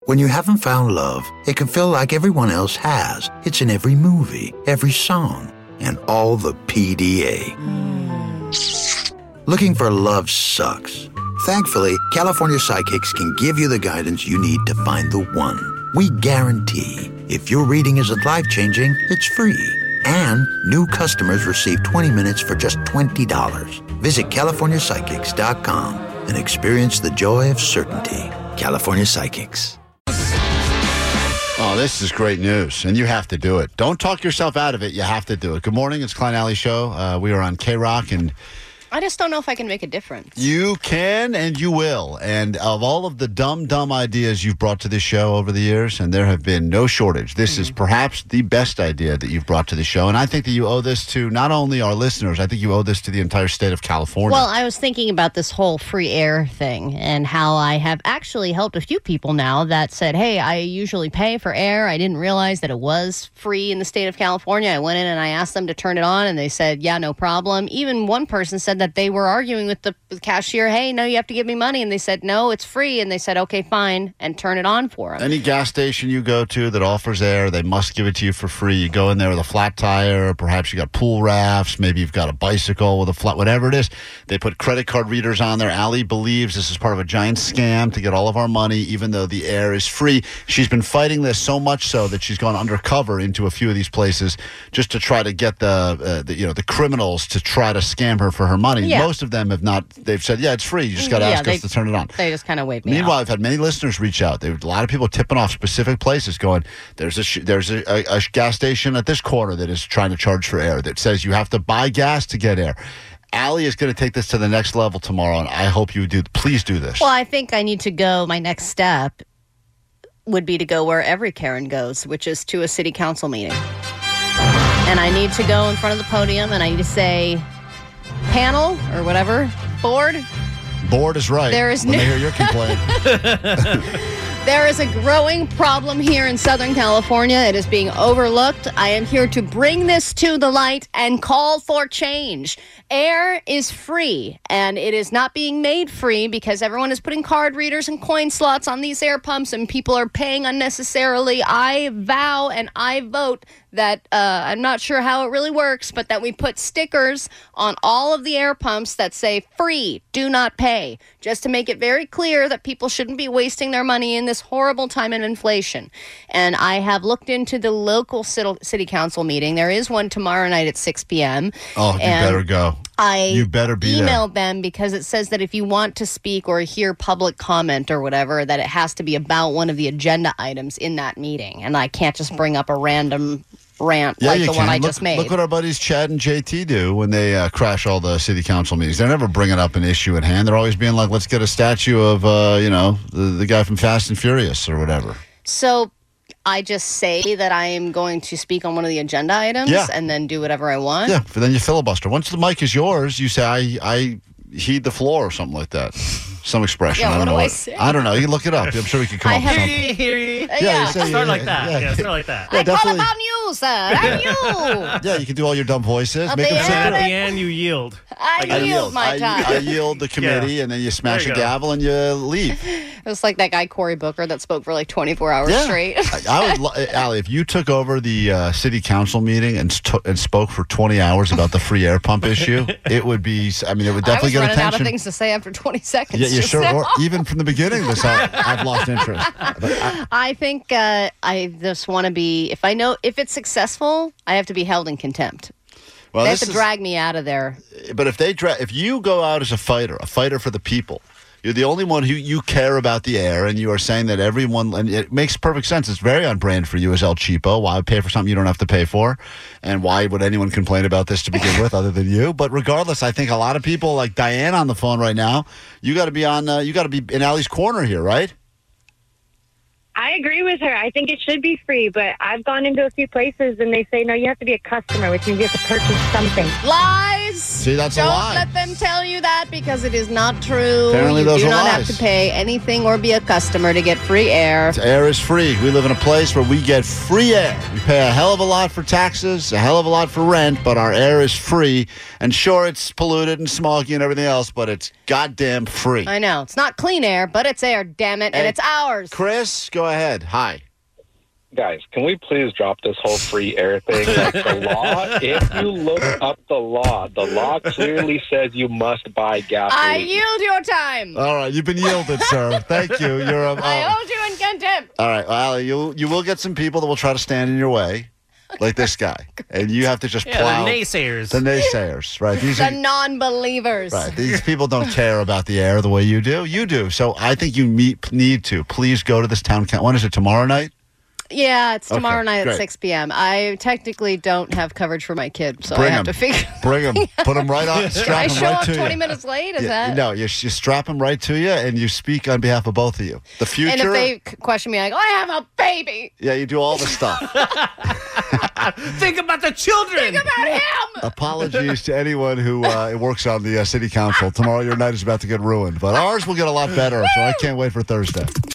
When you haven't found love, it can feel like everyone else has. It's in every movie, every song, and all the PDA. Looking for love sucks. Thankfully, California Psychics can give you the guidance you need to find the one. We guarantee if your reading isn't life-changing, it's free. And new customers receive 20 minutes for just $20. Visit CaliforniaPsychics.com and experience the joy of certainty. California Psychics. Oh, this is great news, and you have to do it. Don't talk yourself out of it. You have to do it. Good morning. It's Klein Alley Show. We are on K-Rock, and I just don't know if I can make a difference. you can and you will. And of all of the dumb ideas you've brought to this show over the years, and there have been no shortage, this is perhaps the best idea that you've brought to the show. And I think that you owe this to not only our listeners, I think you owe this to the entire state of California. Well, I was thinking about this whole free air thing and how I have actually helped a few people now that said, hey, I usually pay for air. I didn't realize that it was free in the state of California. I went in and I asked them to turn it on, and they said, yeah, no problem. Even one person said that they were arguing with the cashier, hey, no, you have to give me money. And they said, no, it's free. And they said, okay, fine, and turn it on for them. Any gas station you go to that offers air, they must give it to you for free. You go in there with a flat tire, perhaps you got pool rafts, maybe you've got a bicycle with a flat, whatever it is. They put credit card readers on there. Allie believes this is part of a giant scam to get all of our money, even though the air is free. She's been fighting this so much so that she's gone undercover into a few of these places just to try to get the criminals to try to scam her for her money. Yeah. Most of them have not. They've said, yeah, it's free. You just got to ask us to turn it on. They just kind of waved me Meanwhile, out. I've had many listeners reach out. There were a lot of people tipping off specific places going, there's a gas station at this corner that is trying to charge for air that says you have to buy gas to get air. Allie is going to take this to the next level tomorrow, and I hope you do. Please do this. Well, I think I need to go. My next step would be to go where every Karen goes, which is to a city council meeting. And I need to go in front of the podium, and I need to say, panel or whatever, board. Board is right. There is when they hear your complaint. There is a growing problem here in Southern California. It is being overlooked. I am here to bring this to the light and call for change. Air is free, and it is not being made free because everyone is putting card readers and coin slots on these air pumps, and people are paying unnecessarily. I vow and I vote that I'm not sure how it really works, but that we put stickers on all of the air pumps that say free, do not pay, just to make it very clear that people shouldn't be wasting their money in this horrible time of inflation. And I have looked into the local city council meeting. There is one tomorrow night at 6 p.m. Oh, you better go. You better be emailed there. them because it says that if you want to speak or hear public comment or whatever, that it has to be about one of the agenda items in that meeting. And I can't just bring up a random rant like the one I just made. Look what our buddies Chad and JT do when they crash all the city council meetings. They're never bringing up an issue at hand. They're always being like, let's get a statue of, the guy from Fast and Furious or whatever. So I just say that I am going to speak on one of the agenda items and then do whatever I want. Yeah, but then you filibuster. Once the mic is yours, you say, I heed the floor or something like that. Some expression. Yeah, I don't know. what do I say? I don't know. You can look it up. I'm sure we can come up with something. Start like that. Yeah, start like that. I call upon you, sir. I'm you. Yeah, you can do all your dumb voices. At Make the them sit end there. At the end, you yield. I yield my time. I yield the committee, and then you smash a gavel and you leave. It's like that guy Cory Booker that spoke for like 24 hours straight. I would, Allie, if you took over the city council meeting and spoke for 20 hours about the free air pump issue, it would be. I mean, it would definitely get attention. I was running out of things to say after 20 seconds. Yeah, you sure? Or even from the beginning, I've lost interest. I think I just want to be. If it's successful, I have to be held in contempt. Well, they have to drag me out of there. But if you go out as a fighter for the people, you're the only one who you care about the air, and you are saying that everyone, and it makes perfect sense. It's very on brand for you as El Cheapo. Why pay for something you don't have to pay for? And why would anyone complain about this to begin with other than you? But regardless, I think a lot of people, like Diane on the phone right now, you got to be in Allie's corner here, right? I agree with her. I think it should be free, but I've gone into a few places and they say, no, you have to be a customer, which means you have to purchase something. Lies! lies. See, that's a Don't lie. let them tell you that because it is not true. Apparently you those do are not lies. have to pay anything or be a customer to get free air. Air is free. We live in a place where we get free air. We pay a hell of a lot for taxes, a hell of a lot for rent, but our air is free. And sure, it's polluted and smoggy and everything else, but it's goddamn free. I know. It's not clean air, but it's air, damn it, and Hey, it's ours. Chris, go ahead. Hi. Guys, can we please drop this whole free air thing? Like the law, if you look up the law clearly says you must buy gasoline. I yield your time. All right, you've been yielded, sir. Thank you. You're a, I hold you in contempt. all right, well, Allie, you will get some people that will try to stand in your way, like this guy, and you have to just Yeah, plow. the naysayers. The naysayers, right? These The are non-believers. right. These people don't care about the air the way you do. You do. So I think you need to please go to this town council. When is it? Tomorrow night? Yeah, it's tomorrow Okay, night great. at 6 p.m. I technically don't have coverage for my kid, so Bring I have him. to figure. Bring them. Put them right on. Strap I them show right up to 20 you. minutes late. Is Yeah, that? no, you strap them right to you, and you speak on behalf of both of you. The future. And if they question me, I go, I have a baby. Yeah, you do all the stuff. Think about the children. Think about him. Apologies to anyone who works on the city council. Tomorrow, your night is about to get ruined, but ours will get a lot better. So I can't wait for Thursday.